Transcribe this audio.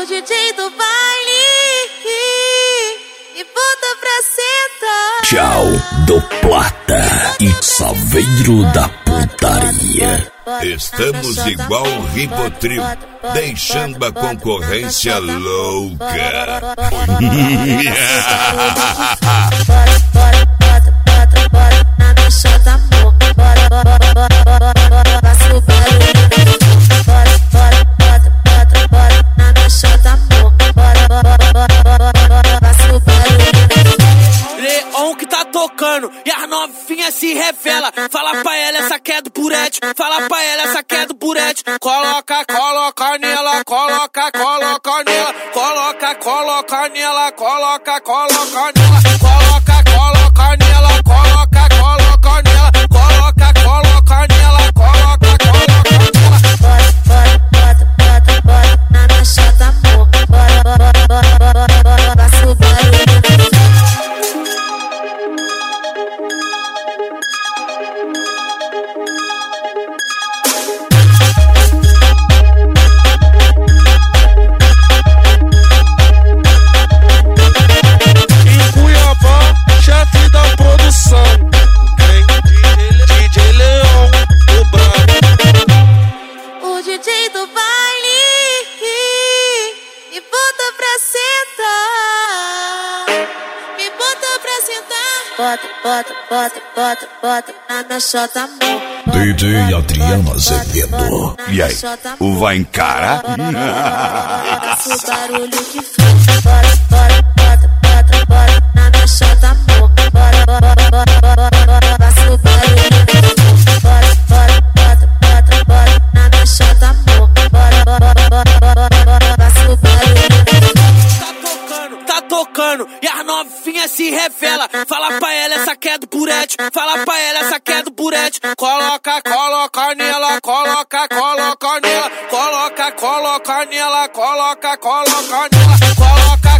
DJ do baile e bota pra sentar. Tchau do Plata e Saveiro da Putaria. Estamos igual o Ribotril, deixando a concorrência louca. Bora na minha chota, amor. Bora, faça o barulho. Bora na minha chota, amor. Bora, faça o barulho. Leão que tá tocando e as novinhas se revela. Fala pra ela, essa que é do Burete. Fala pra ela, essa que é do Burete. Coloca nela, coloca nela. Coloca nela, coloca nela. Coloca nela, coloca nela. Coloca nela, Bora na minha chota, amor. Bora, faça o barulho. DJ do baile me bota pra sentar. Me bota pra sentar. Bota na minha chota, amor. DJ Adriano Azevedo. E aí, o vai encarar? Faça o barulho que faz. Bora na minha chota, amor. Faça o barulho. Bora na minha chota, amor. Faça o barulho. Tá tocando e as novinhas se revela. Fala pra ela, essa que é do Burete. Fala pra ela, essa que é do Burete. Coloca nela, coloca nela. Coloca nela, coloca nela. Coloca